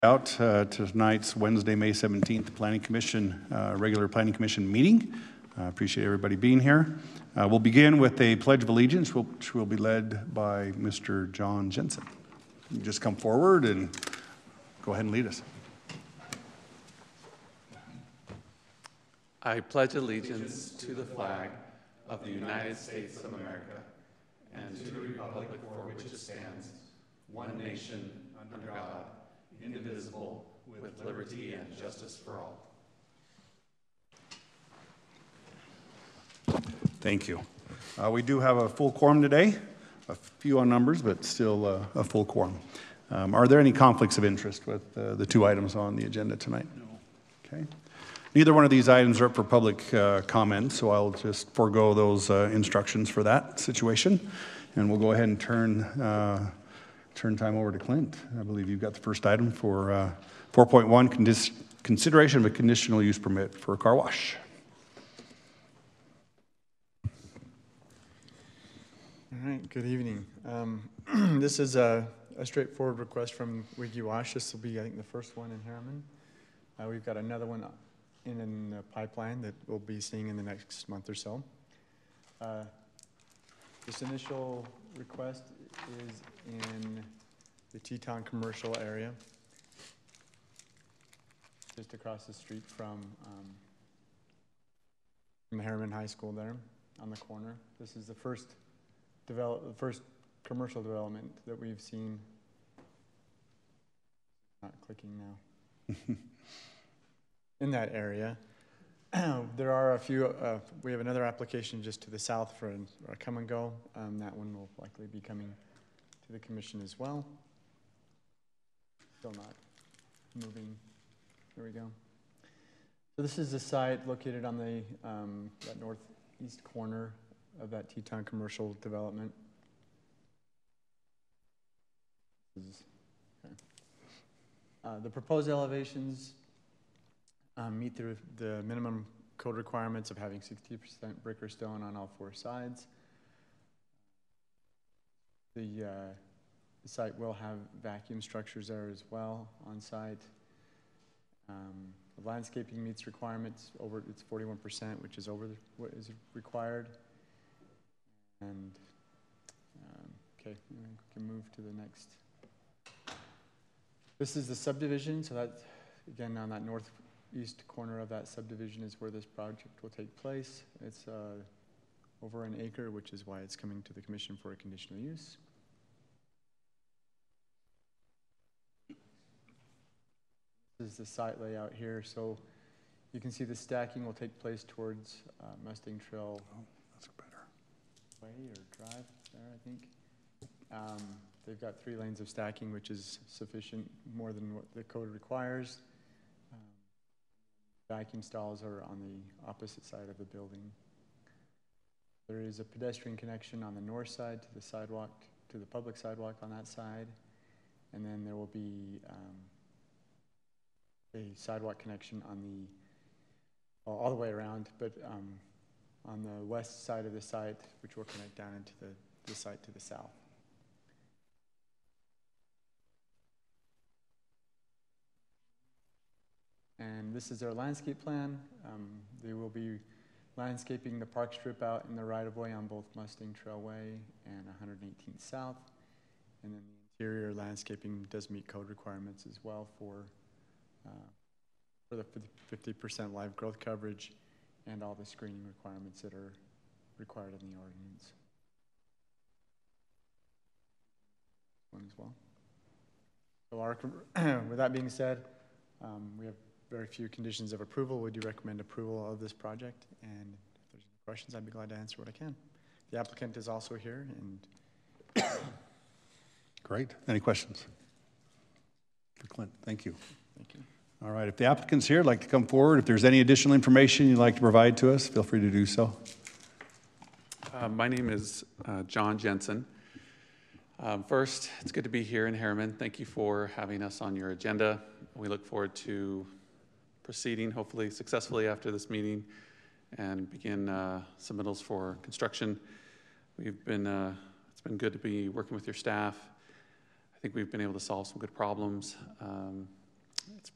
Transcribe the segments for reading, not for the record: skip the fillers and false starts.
Out to tonight's Wednesday, May 17th Planning Commission, regular Planning Commission meeting. Appreciate everybody being here. We'll begin with a Pledge of Allegiance, which will be led by Mr. John Jensen. You just come forward and go ahead and lead us. I pledge allegiance to the flag of the United States of America and to the republic for which it stands, one nation, under God, indivisible, with liberty and justice for all. Thank you. We do have a full quorum today, a few on numbers, but still a full quorum. Are there any conflicts of interest with the two items on the agenda tonight? No. Okay. Neither one of these items are up for public comment, so I'll just forego those instructions for that situation. And we'll go ahead and turn time over to Clint. I believe you've got the first item for 4.1, consideration of a conditional use permit for a car wash. All right, good evening. This is a straightforward request from Wiggy Wash. This will be, I think, the first one in Harriman. We've got another one in the pipeline that we'll be seeing in the next month or so. This initial request is in the Teton commercial area, just across the street from the Harriman High School there on the corner. This is the first commercial development that we've seen. Not clicking now. In that area. There are a few, we have another application just to the south for a come and go. That one will likely be coming to the commission as well. Still not moving. There we go. So this is the site located on the that northeast corner of that Teton commercial development. Okay. The proposed elevations meet the minimum code requirements of having 60% brick or stone on all four sides. The site will have vacuum structures there as well on site. The landscaping meets requirements over, it's 41%, which is over what is required. And okay, we can move to the next. This is the subdivision, so that, again, on that northeast corner of that subdivision is where this project will take place. It's over an acre, which is why it's coming to the commission for a conditional use. This is the site layout here, so you can see the stacking will take place towards Mustang Trail. Oh, that's better. Way or drive there, I think. They've got 3 lanes of stacking, which is sufficient, more than what the code requires. Vacuum stalls are on the opposite side of the building. There is a pedestrian connection on the north side to the sidewalk, to the public sidewalk on that side. And then there will be a sidewalk connection on the, well, all the way around, but on the west side of the site, which will connect down into the site to the south. And this is their landscape plan. They will be landscaping the park strip out in the right-of-way on both Mustang Trailway and 118th South. And then the interior landscaping does meet code requirements as well for the 50% live growth coverage and all the screening requirements that are required in the ordinance. One as well. So with that being said, we have very few conditions of approval. We do recommend approval of this project, and if there's any questions, I'd be glad to answer what I can. The applicant is also here, and Great. Any questions? For Clint, thank you. Thank you. All right, if the applicant's here, I'd like to come forward. If there's any additional information you'd like to provide to us, feel free to do so. My name is John Jensen. First, it's good to be here in Harriman. Thank you for having us on your agenda. We look forward to proceeding, hopefully successfully after this meeting, and begin submittals for construction. It's been good to be working with your staff. I think we've been able to solve some good problems.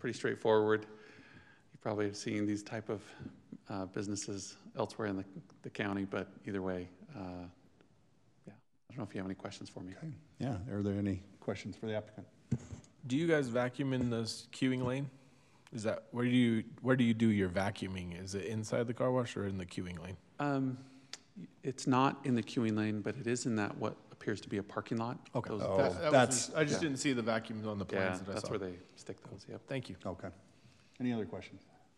pretty straightforward. You probably have seen these type of businesses elsewhere in the county, but either way, yeah. I don't know if you have any questions for me. Okay. Yeah, are there any questions for the applicant? Do you guys vacuum in this queuing lane? Is that where do you do your vacuuming? Is it inside the car wash or in the queuing lane? It's not in the queuing lane, but it is in that what appears to be a parking lot. Okay. That's I just didn't see the vacuums on the Yeah, plans that I that's saw. where they stick those, yep. Thank you. okay. Any other questions?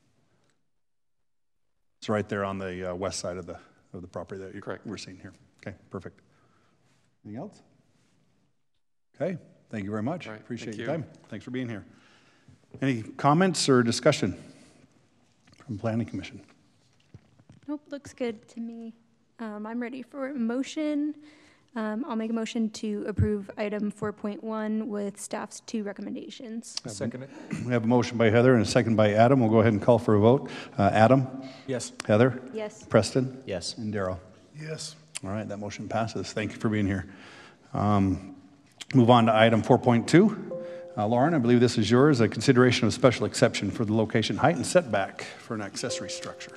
It's right there on the west side of the property that Correct. we're seeing here. Okay, perfect. Anything else? Okay, thank you very much. All right, Appreciate thank your you. time. Thanks for being here. Any comments or discussion from Planning Commission? Nope, looks good to me. I'm ready for a motion. I'll make a motion to approve item 4.1 with staff's 2 recommendations. Second it. We have a motion by Heather and a second by Adam. We'll go ahead and call for a vote. Adam? Yes. Heather? Yes. Preston? Yes. And Darrell? Yes. All right, that motion passes. Thank you for being here. Move on to item 4.2. Lauren, I believe this is yours, a consideration of special exception for the location, height, and setback for an accessory structure.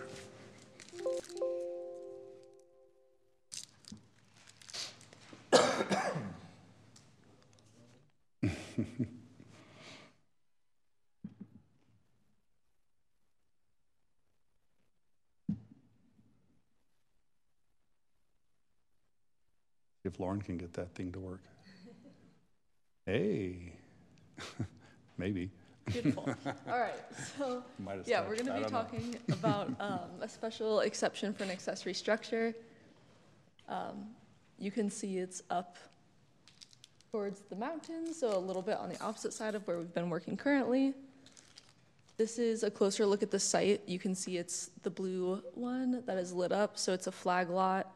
If Lauren can get that thing to work. Hey, maybe. Beautiful. All right, so, Might have yeah, stretched. we're I gonna be don't know. talking about a special exception for an accessory structure. You can see it's up towards the mountains, so a little bit on the opposite side of where we've been working currently. This is a closer look at the site. You can see it's the blue one that is lit up, so it's a flag lot.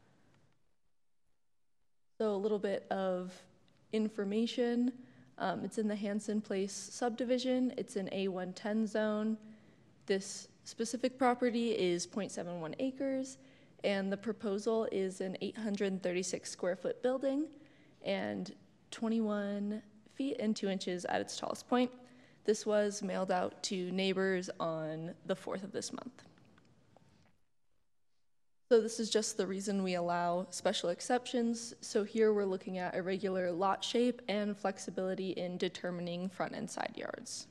So a little bit of information. It's in the Hanson Place subdivision. It's an A110 zone. This specific property is 0.71 acres, and the proposal is an 836 square foot building and 21 feet and 2 inches at its tallest point. This was mailed out to neighbors on the 4th of this month. So this is just the reason we allow special exceptions. So here we're looking at irregular lot shape and flexibility in determining front and side yards.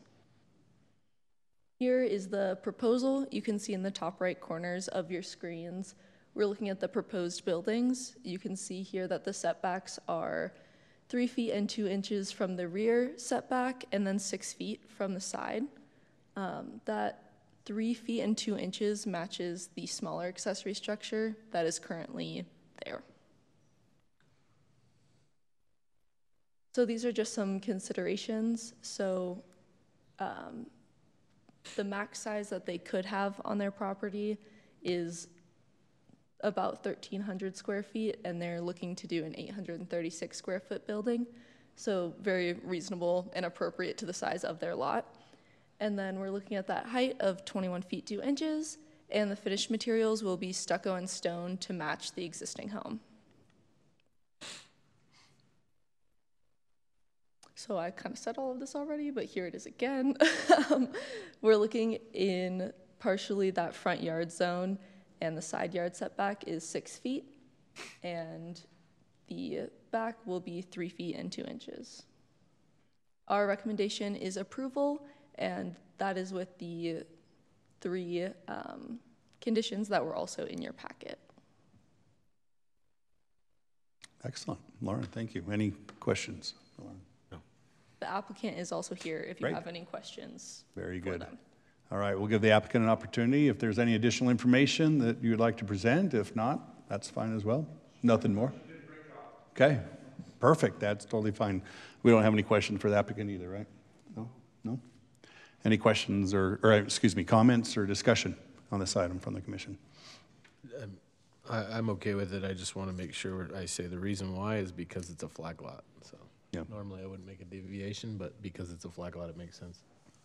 Here is the proposal. You can see in the top right corners of your screens, we're looking at the proposed buildings. You can see here that the setbacks are 3 feet and 2 inches from the rear setback and then 6 feet from the side. That 3 feet and 2 inches matches the smaller accessory structure that is currently there. So these are just some considerations. So the max size that they could have on their property is about 1,300 square feet, and they're looking to do an 836 square foot building. So very reasonable and appropriate to the size of their lot. And then we're looking at that height of 21 feet 2 inches, and the finished materials will be stucco and stone to match the existing home. So I kind of said all of this already, but here it is again. We're looking in partially that front yard zone, and the side yard setback is 6 feet, and the back will be 3 feet and 2 inches. Our recommendation is approval, and that is with the 3 conditions that were also in your packet. Excellent. Lauren, thank you. Any questions? Lauren? The applicant is also here if you Great. have any questions. Very for good. them. All right, we'll give the applicant an opportunity if there's any additional information that you would like to present. If not, that's fine as well. Nothing more? Okay, perfect. That's totally fine. We don't have any questions for the applicant either, right? No? No? Any questions or excuse me, comments or discussion on this item from the commission? I'm okay with it. I just want to make sure I say the reason why is because it's a flag lot. So Yeah. normally I wouldn't make a deviation, but because it's a flag lot, it makes sense.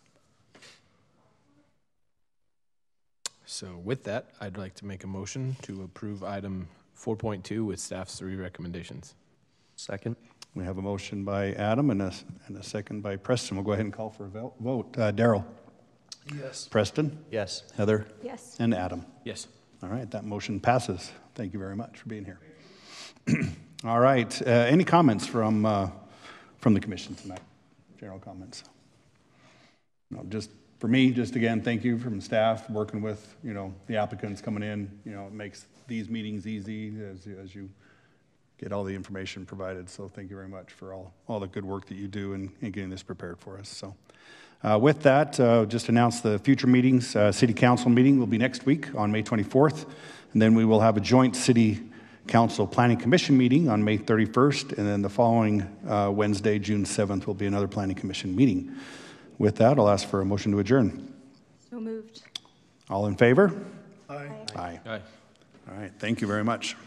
So with that, I'd like to make a motion to approve item 4.2 with staff's 3 recommendations. Second. We have a motion by Adam and a second by Preston. We'll go ahead and call for a vote. Daryl? Yes. Preston? Yes. Heather? Yes. And Adam? Yes. All right, that motion passes. Thank you very much for being here. All right, any comments from the commission tonight? General comments? No, just for me, just again, thank you from staff working with, the applicants coming in. It makes these meetings easy as you get all the information provided. So thank you very much for all the good work that you do in getting this prepared for us. So with that, just announce the future meetings. City Council meeting will be next week on May 24th. And then we will have a joint City Council Planning Commission meeting on May 31st. And then the following Wednesday, June 7th, will be another Planning Commission meeting. With that, I'll ask for a motion to adjourn. So moved. All in favor? Aye. Aye. Aye. All right, thank you very much.